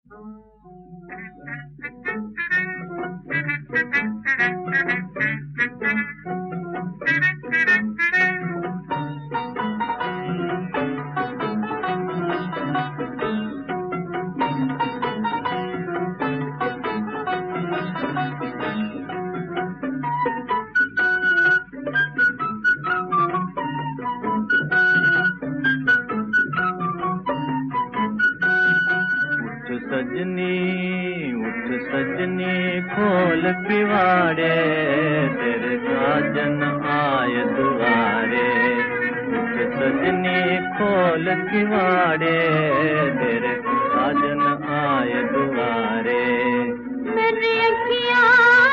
उठ सजनी खोल किवाड़े, तेरे साजन आए दुआरे। उठ सजनी खोल किवाड़े, तेरे साजन आए दुआरे। मेरी अखियाँ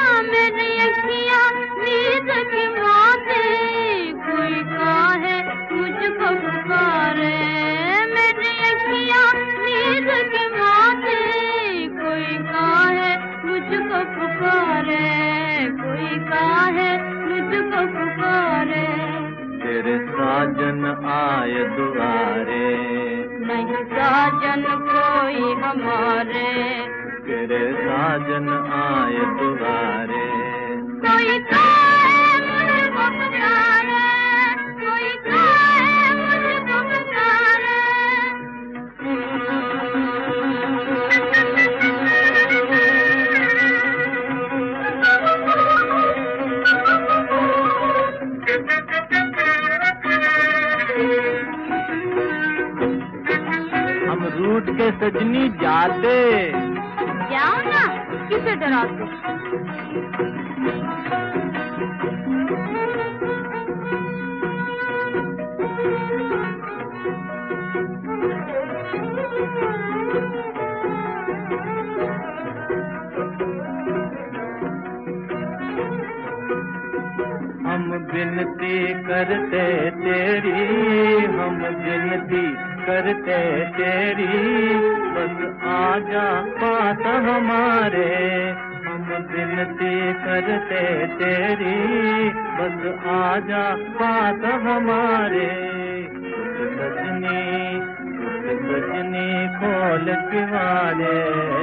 नींद की बातें, कोई काहे मुझको पुकारे। मेरी अखियाँ नींद की बातें, कोई काहे मुझको पुकारे, कोई काहे मुझको पुकारे। तेरे साजन आए दुआरे, नहीं साजन कोई हमारे। तेरे साजन आए दुआरे। कोई काहे मुझको पुकारे, कोई काहे मुझको पुकारे। हम रूठ के सजनी जाते, जाओ ना, किसे डराते। हम विनती करते तेरी, हम विनती करते तेरी, बस आजा पास हमारे। हम विनती करते तेरी, बस आजा पास हमारे। उठ सजनी खोल किवाड़े,